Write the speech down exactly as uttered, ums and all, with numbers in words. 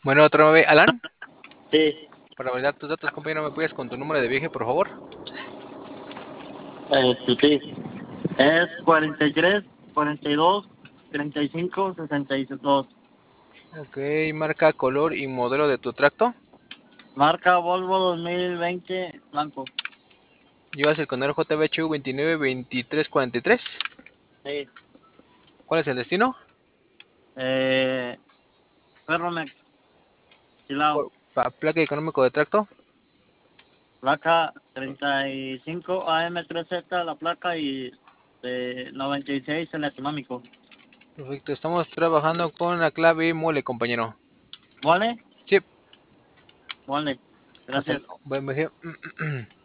Bueno, otra vez, Alan, Sí, para validar tus datos, compañero, ¿me puedes con tu número de viaje, por favor? este, sí. Es cuarenta y tres, cuarenta y dos, treinta y cinco, sesenta y dos. Ok, marca, color y modelo de tu tracto. Marca Volvo dos mil veinte, blanco. Llevas el Conero J B H U veintinueve veintitrés cuarenta y tres. Sí. ¿Cuál es el destino? Eh, Ferromex, Silao. Pa- placa y económico de tracto. Placa treinta y cinco A M tres Z, la placa, y de noventa y seis el económico. Perfecto, estamos trabajando con la clave mole, compañero. ¿Vale? Sí, Vale. hasta Gracias. luego. Buen viaje.